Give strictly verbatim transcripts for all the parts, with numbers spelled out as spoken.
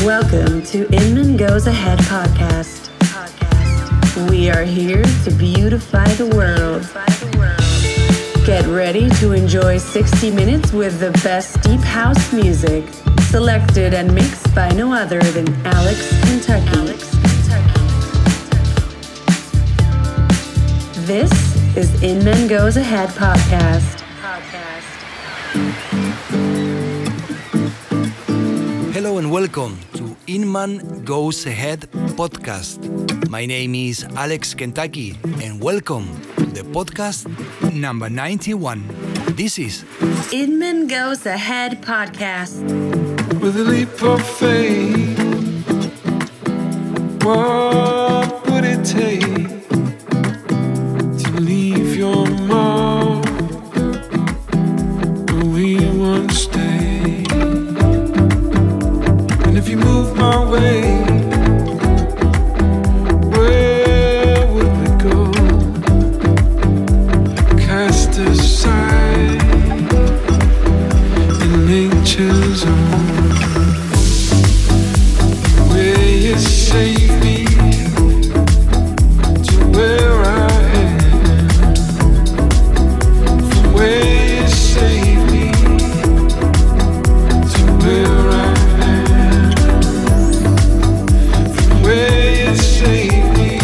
Welcome to Inman Goes Ahead podcast. podcast. We are here to beautify the world. Get ready to enjoy sixty minutes with the best deep house music, selected and mixed by no other than Alex Kentucky. Alex Kentucky. This is Inman Goes Ahead podcast. podcast. Hello and welcome to Inman Goes Ahead podcast. My name is Alex Kentucky and welcome to the podcast number ninety-one. This is Inman Goes Ahead podcast. With a leap of faith, what would it take to leave your mark where we once stayed? And if you move my way, where would we go? Cast aside in nature's own. Save me to where I am. From where you save me to where I am. From where you save me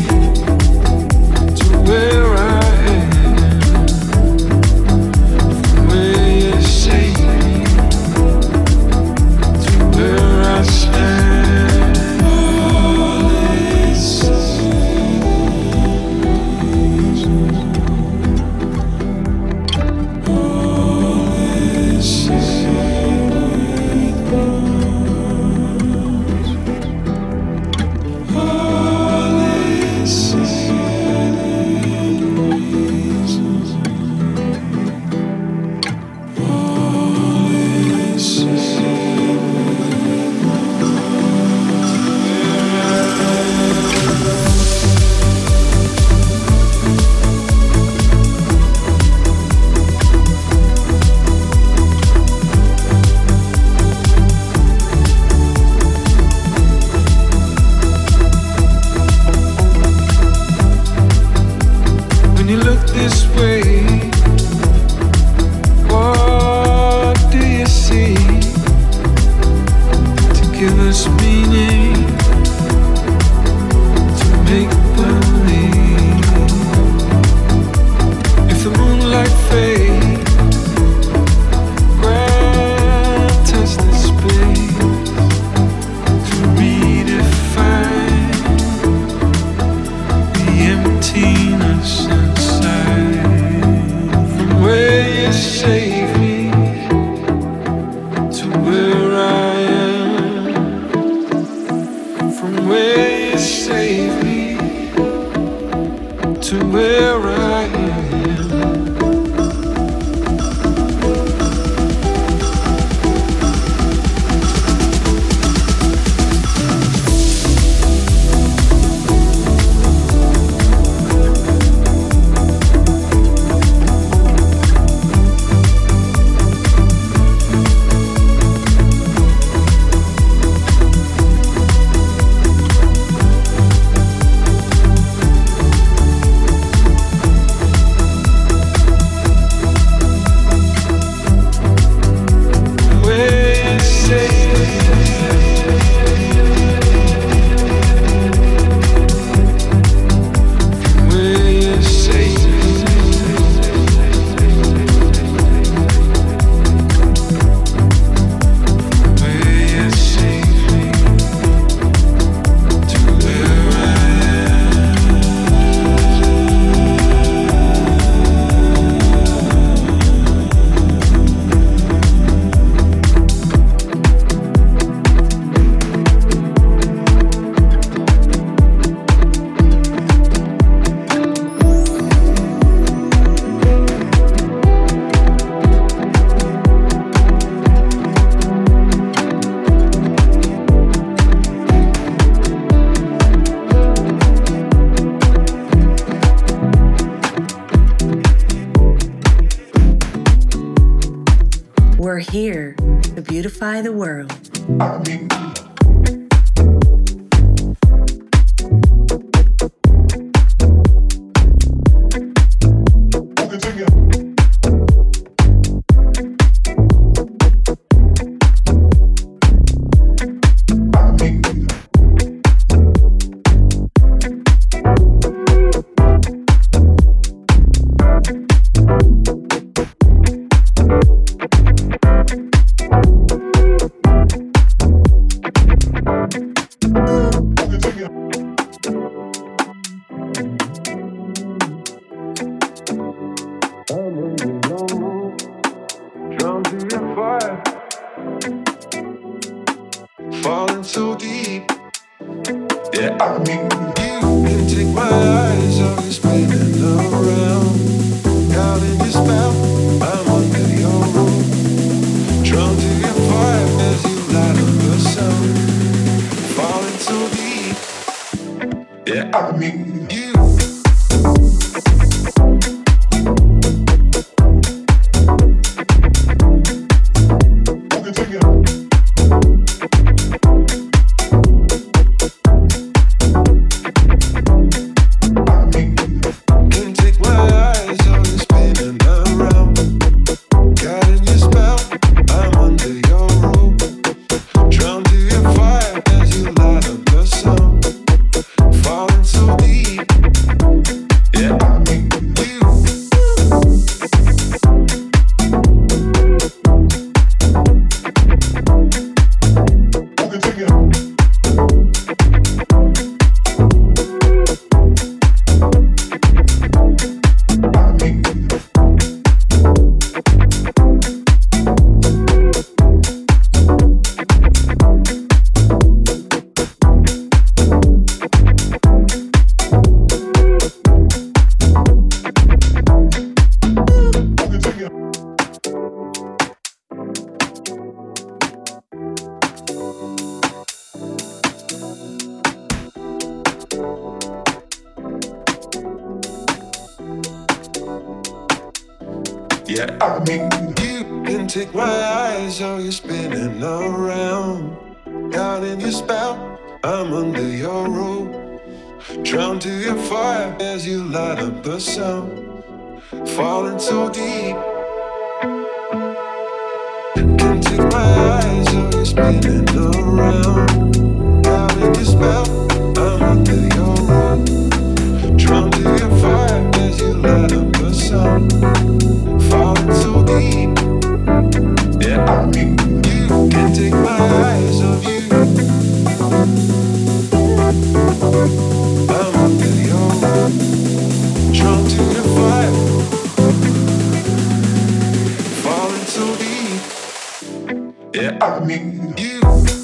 to where I am. From where you save me to where I stand. We're here to beautify the world. falling so deep. Yeah, I mean, you can take my eyes off you spinning around. Out in your spell, I'm under your roof. Drawn to your fire as you light up the sun. Falling so deep. Yeah, I mean, you. Yeah, I mean, you can take my eyes, oh, you're spinning around. Caught in your spell, I'm under your rope. Drawn to your fire as you light up the sun. Falling so deep. Can take my eyes, oh, you're spinning around. Caught in your spell, I'm under your rope. Drawn to your fire as you light up the sun. Falling so deep. Yeah, I mean, you can't take my eyes off you. I'm under your roof, drawn to the fire. Falling so deep. Yeah, I mean, you.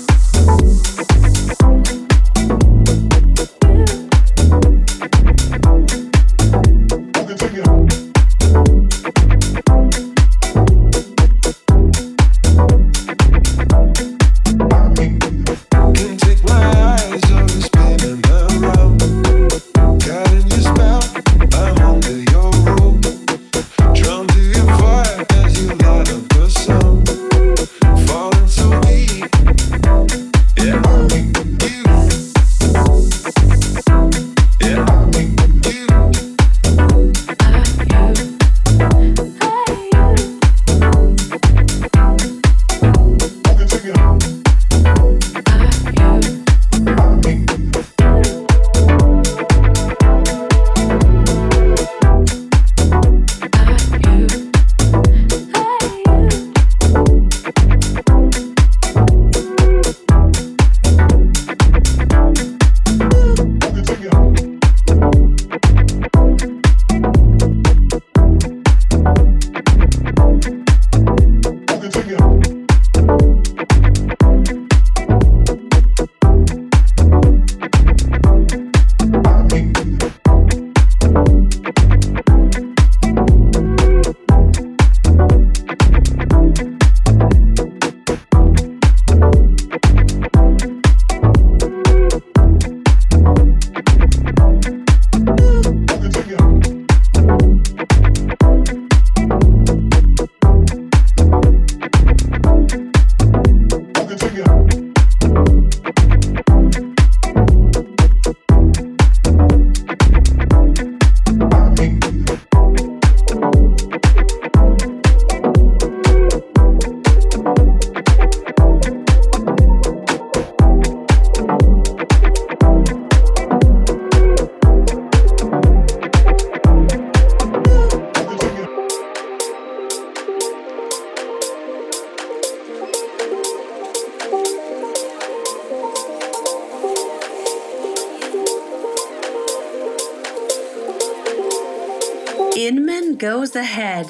Inman goes ahead.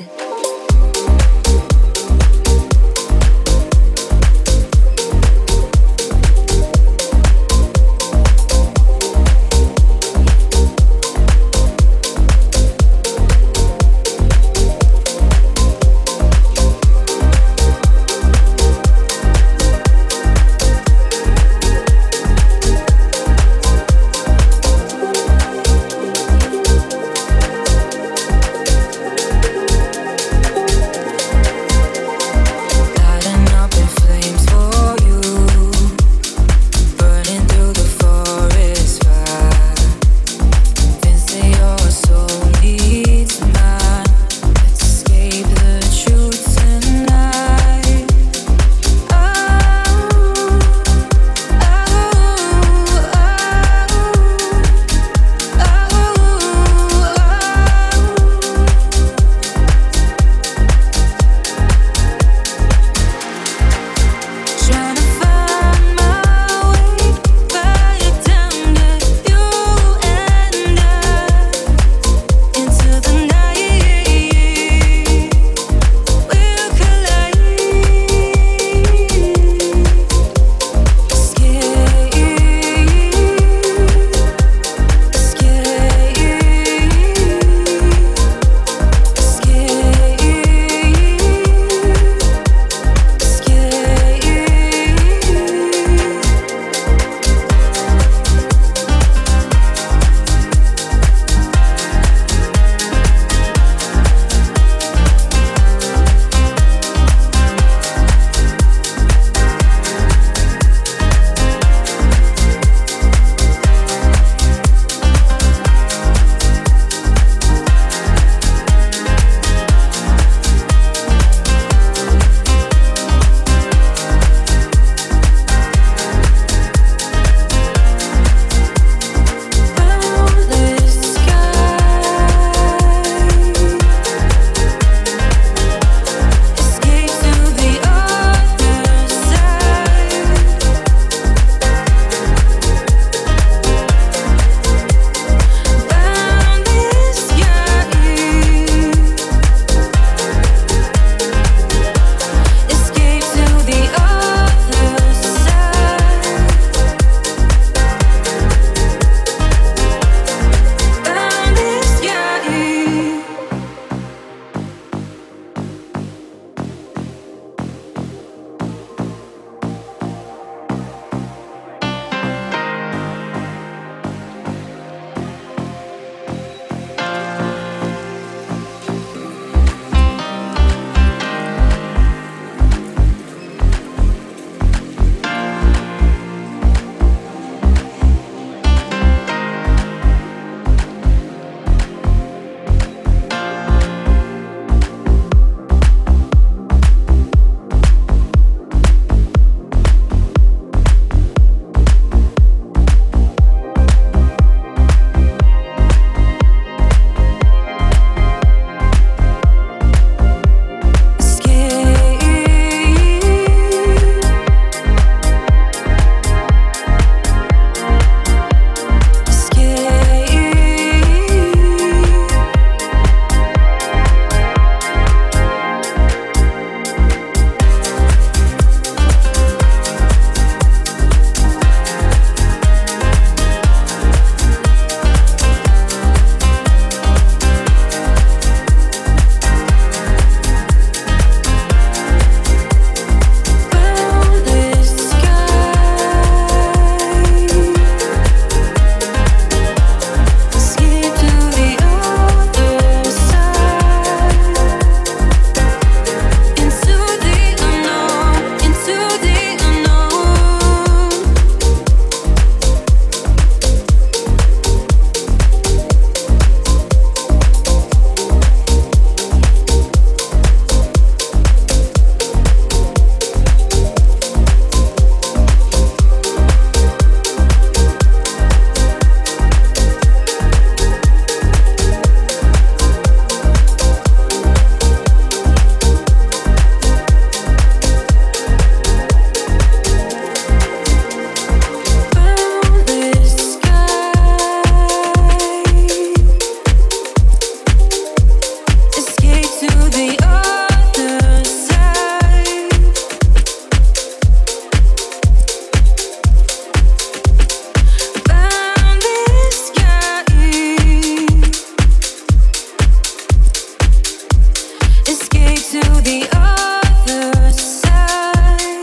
the other side.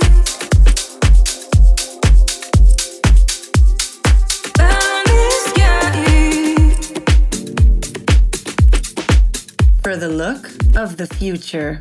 Found this guy for the look of the future.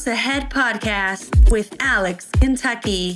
Goes Ahead podcast with Alex Kentucky.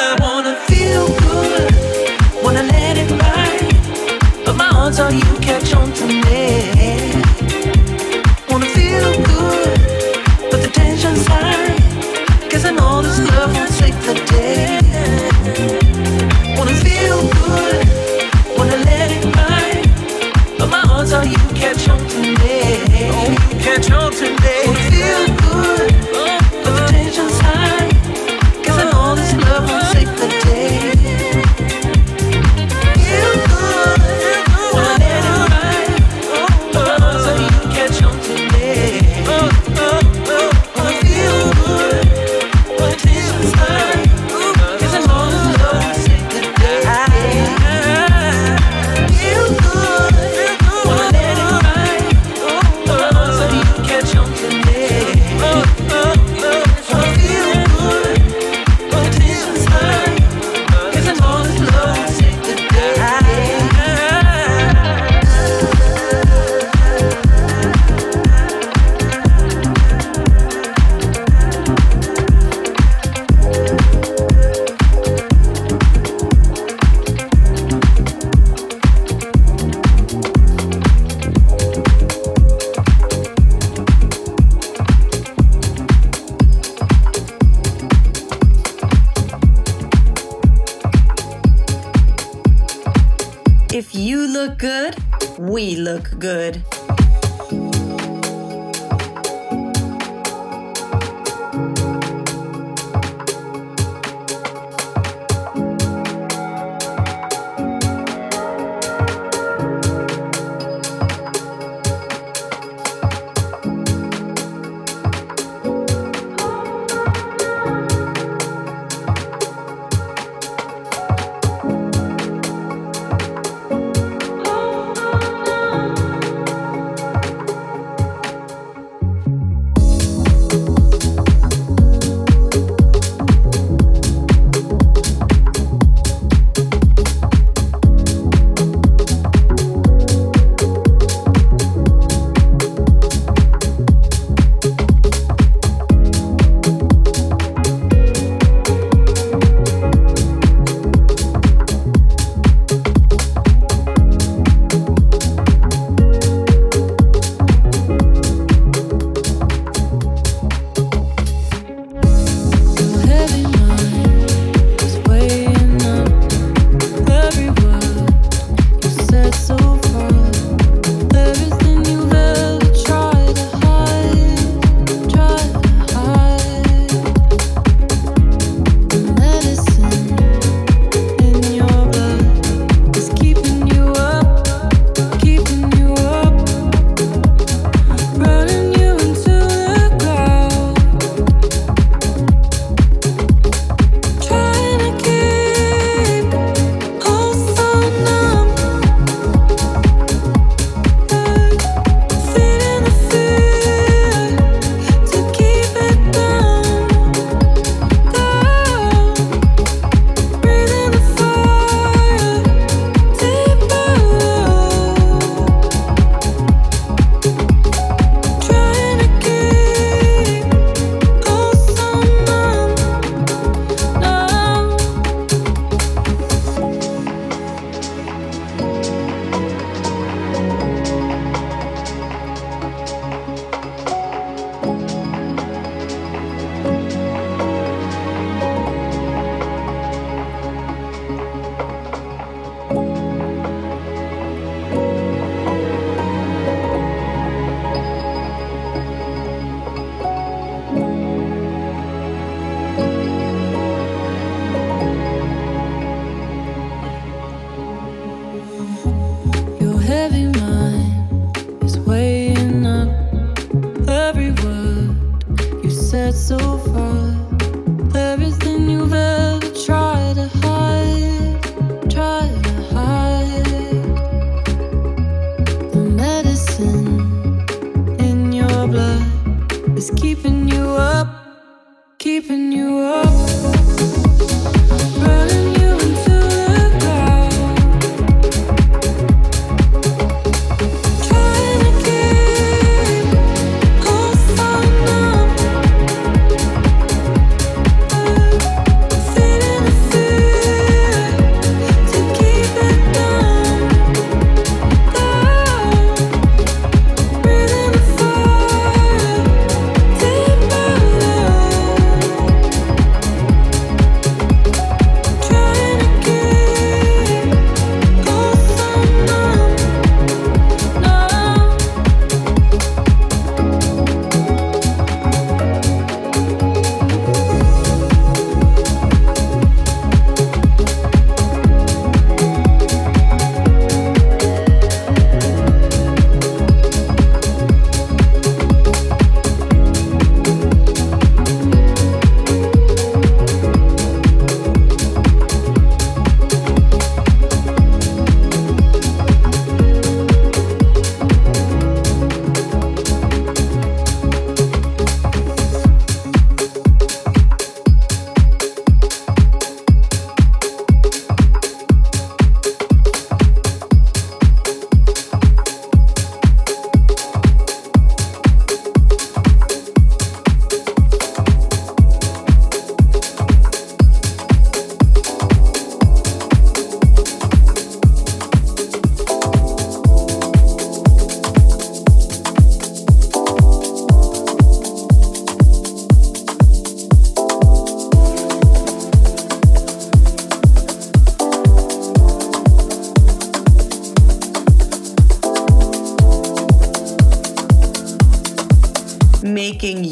Until you catch catch on to me. Wanna feel good, but the tension's high. Guess I know this love won't save the day. Wanna feel good, wanna let it ride, but my odds are you catch on to me. Oh, you catch on to me. Wanna feel good, but the tension's high. Guess I know this love won't save the day. Feel good, wanna let it ride, but my odds are you catch on to me. Wanna feel good, but the tension's high. Guess I know this love won't save the day. Feel good, wanna let it ride, but my odds are you catch on to me. Wanna feel good, but the tension's high. Guess I know this love won't save the day. If you look good, we look good.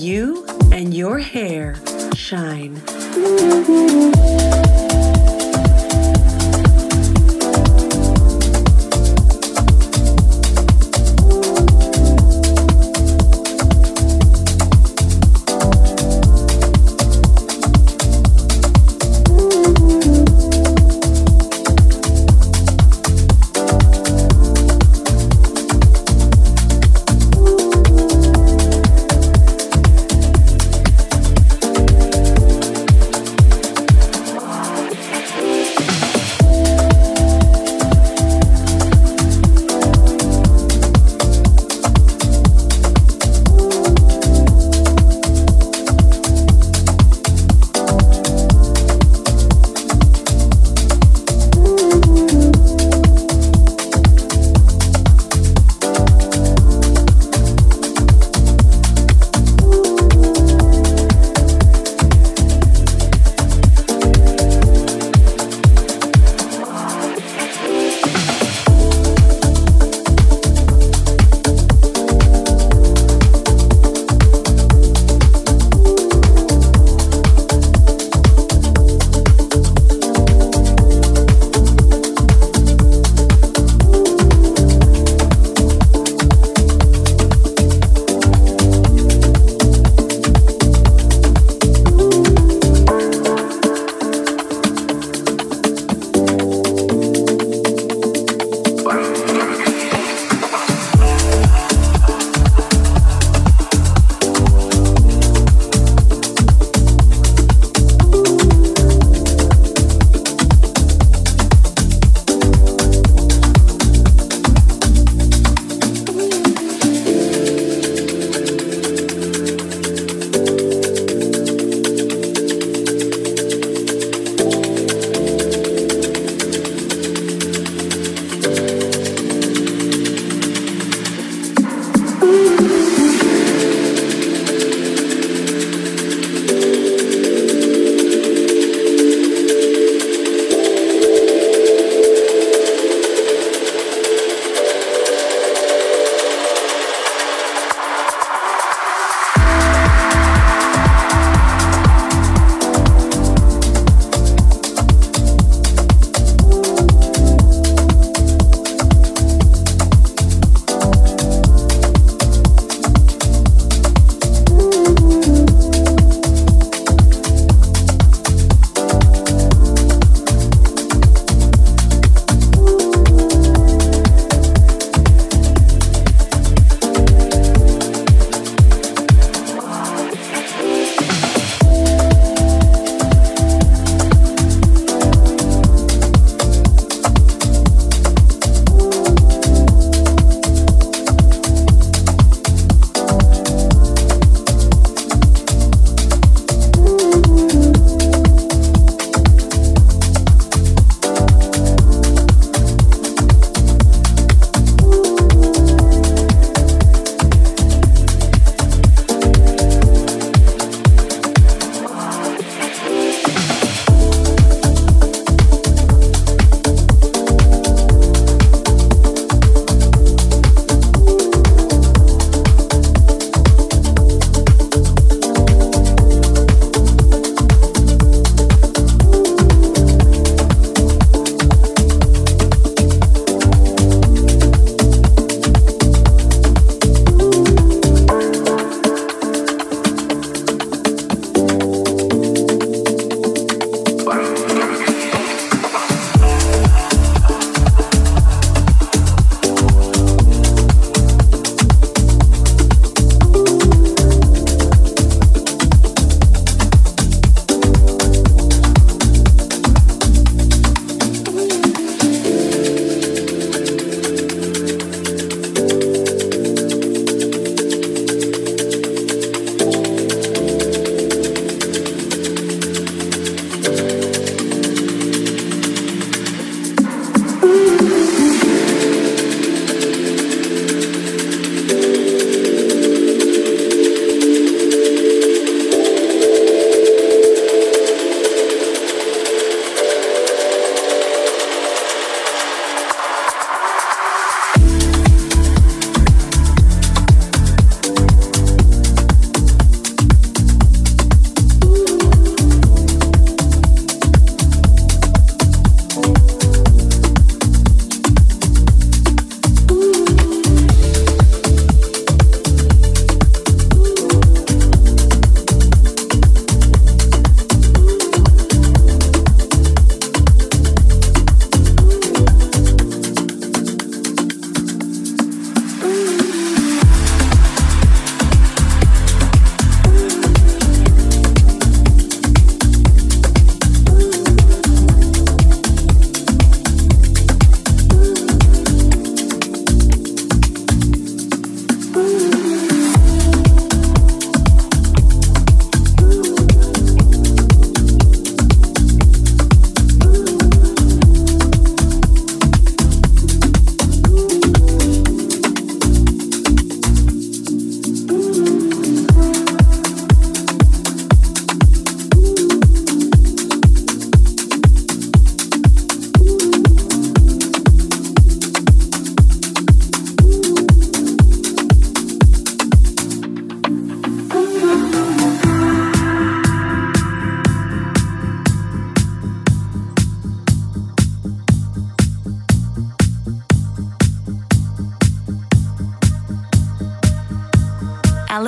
you and your hair shine.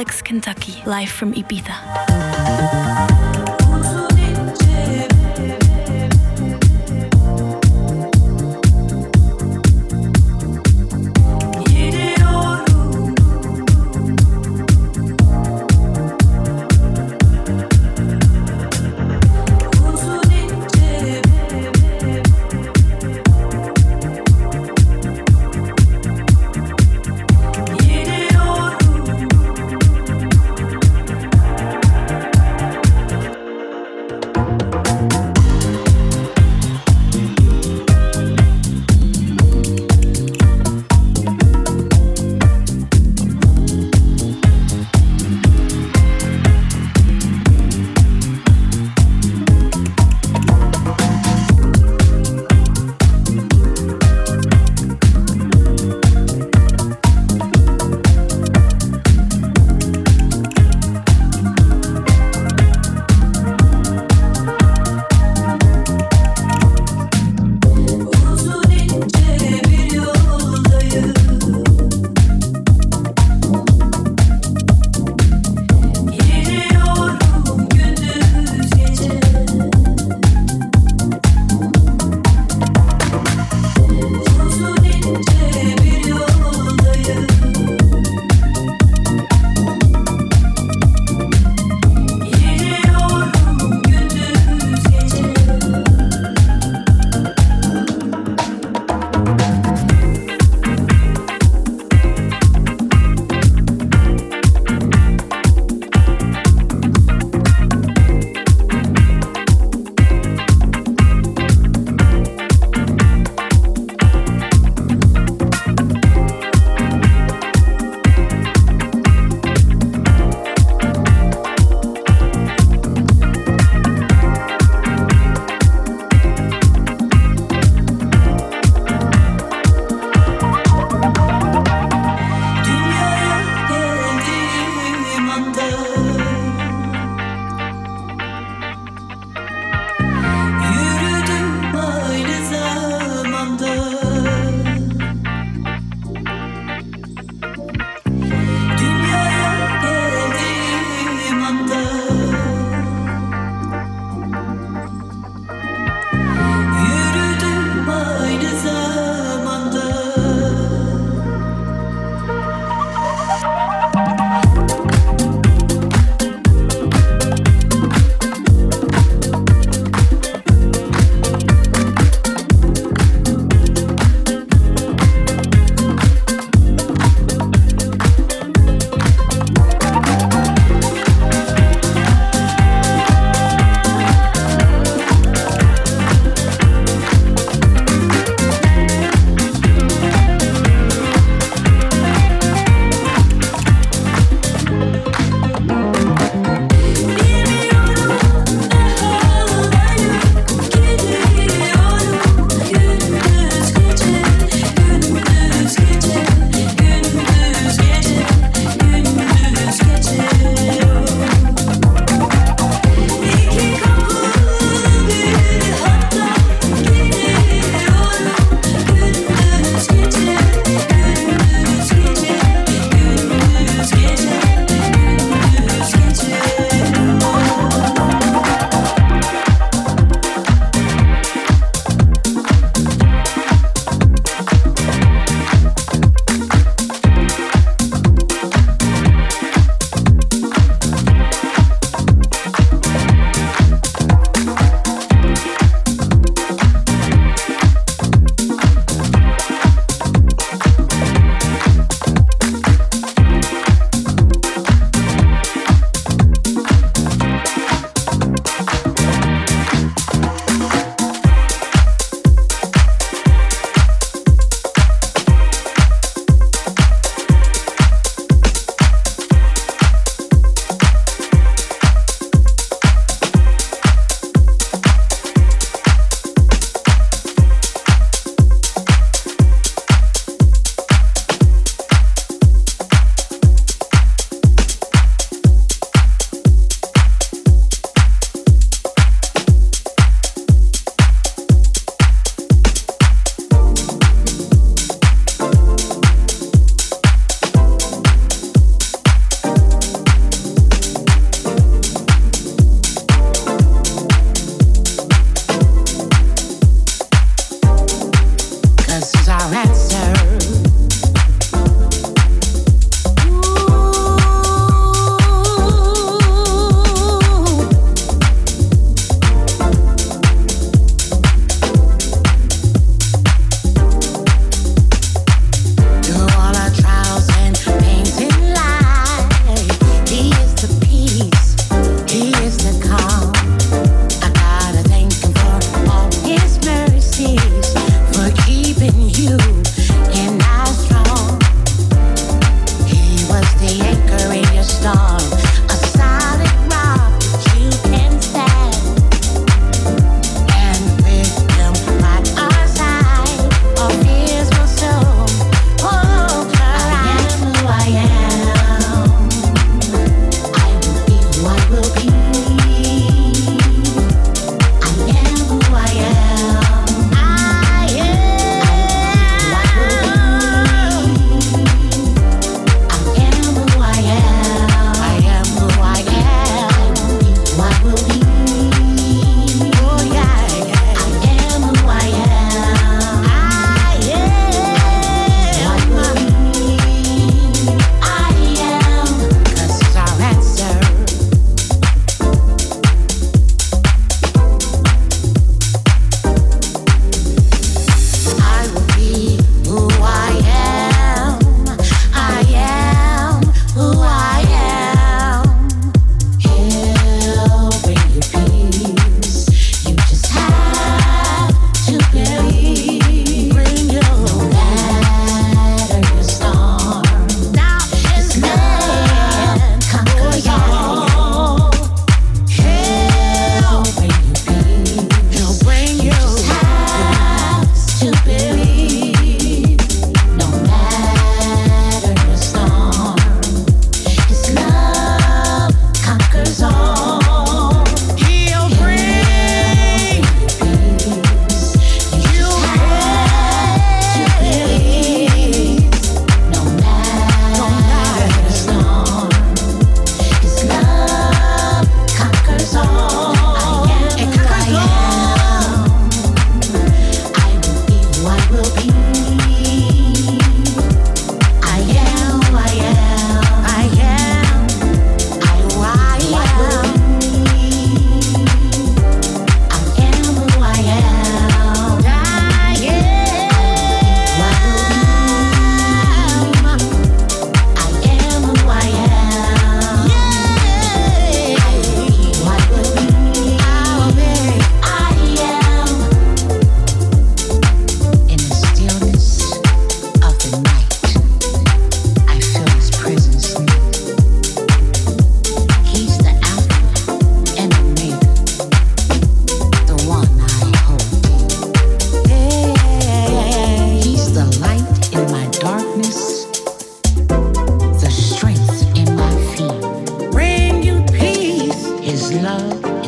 Alex Kentucky, live from Ibiza.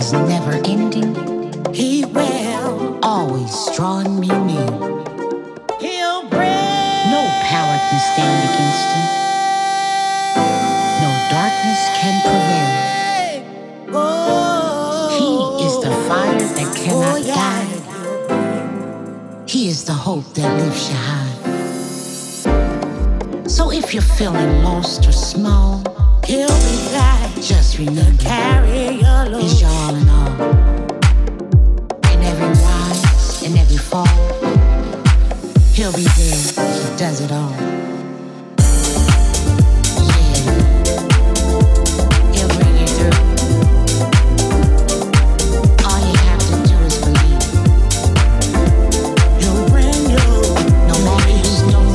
is never ending. He will always drawing me near. He'll bring. No power can stand against him. No darkness can prevail. He is the fire that cannot die. He is the hope that lifts you high. So if you're feeling lost or small, he'll be glad. Just remember, carry your load. He's your all in all. In every rise, in every fall, he'll be there. He does it all. Yeah, he'll bring you through. All you have to do is believe. He'll bring you, no matter your storm.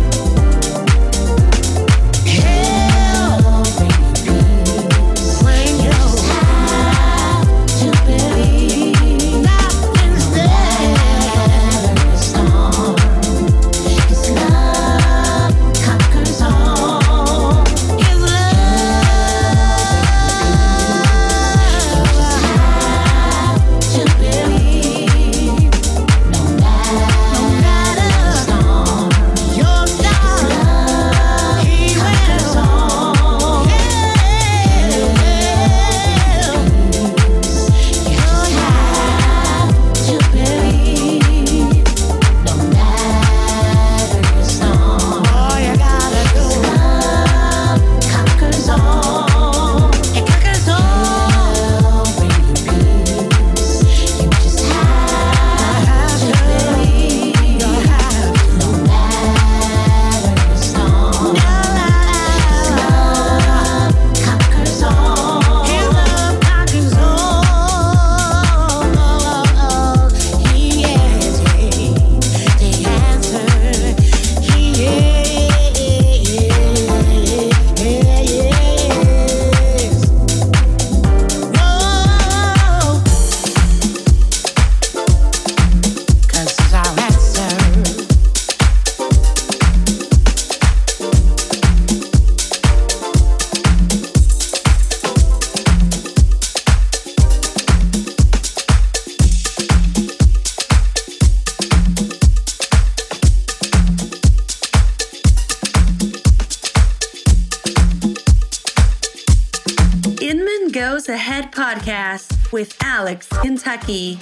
Goes Ahead podcast with Alex Kentucky.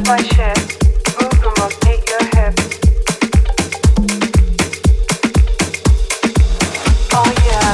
my chest, move and rotate your hips. Oh yeah.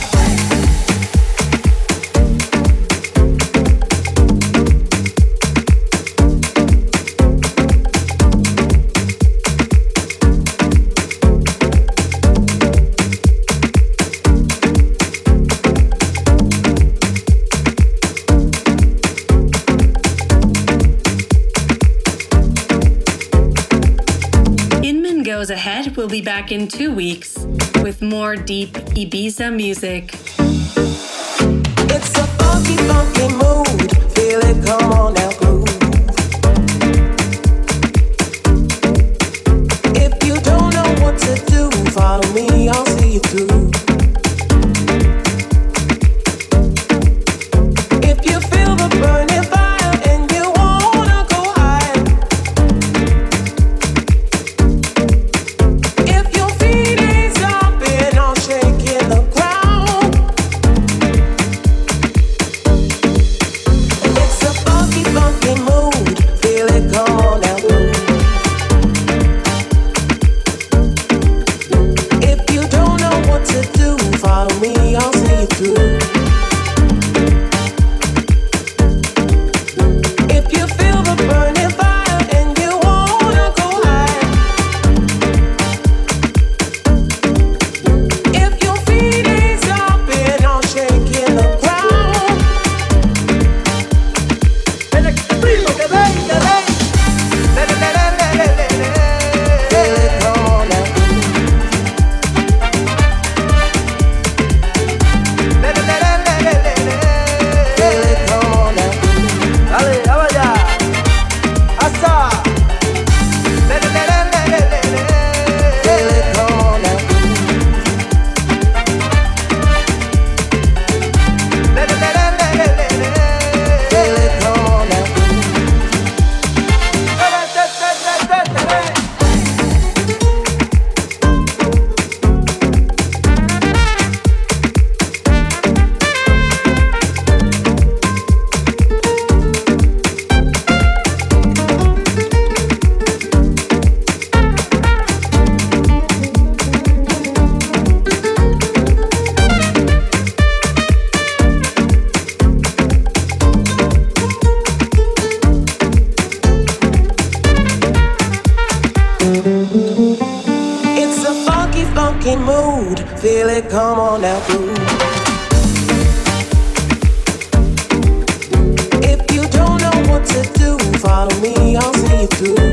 Goes Ahead will be back in two weeks with more deep Ibiza music. It's a funky, funky mood. Feel it, come on now, groove. If you don't know what to do, follow me, I'll see you through. If you feel the burning fire and you wanna go higher, if your feet ain't stopping or shaking the ground, it's a funky, funky mood. Feel it, come on now, groove. If you don't know what to do, follow me, I'll see you through. If you feel the burning fire and you wanna go higher, if your feet ain't stopping or shaking the ground, feel it, come on now. Feel it, come on now. Dale, ya vaya. Hasta. Feel it, come on now. Feel it, come on now. It's a funky, funky mood. Feel it, come on now, groove. If you don't know what to do, follow me, I'll see you through.